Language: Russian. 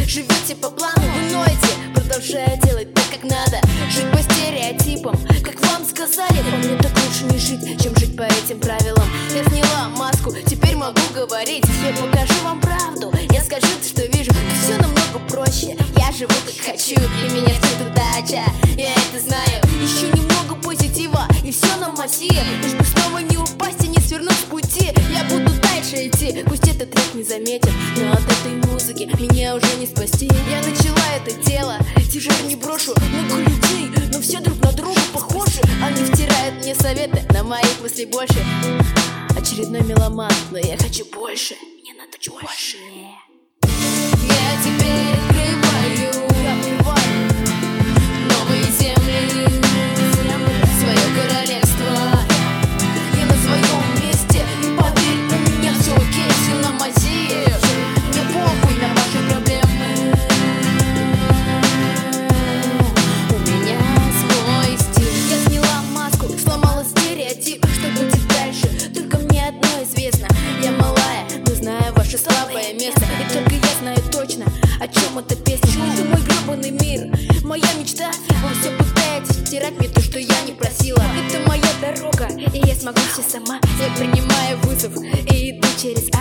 живете по плану, вы ноете, продолжая делать так, как надо. Жить по стереотипам, как вам сказали. По мне так лучше не жить, чем жить по этим правилам. Я сняла маску, теперь могу говорить. Я покажу вам правду, я скажу то, что вижу. Все намного проще, я живу как хочу, и меня ждет удача, я это знаю. Еще немного позитива, и все на массе. Лишь бы снова не упасть и не свернуть с пути. Я буду дальше идти, пусть этот трек не заметен, но от этой музыки меня уже не спасти. Я начала это дело, тяжело не брошу. Много людей, но все друг на друга похожи. Они втирают мне советы, на моих мыслей больше. Очередной меломан, но я хочу больше. Мне надо больше. Я теперь открываю новые земли, свое королевство. Я на своем месте, и поверь, у меня все окей, все на мази. Мне похуй на ваши проблемы. У меня свой стиль. Я сняла маску, сломала стереотип. Что будет дальше, только мне одно известно. Я малая, но знаю ваше слабое место. И только я знаю точно, о чем эта песня. Это мой гребаный мир, моя мечта. Вы все пытаетесь стирать мне то, что я не просила. Это моя дорога, и я смогу все сама. Я принимаю вызов и иду через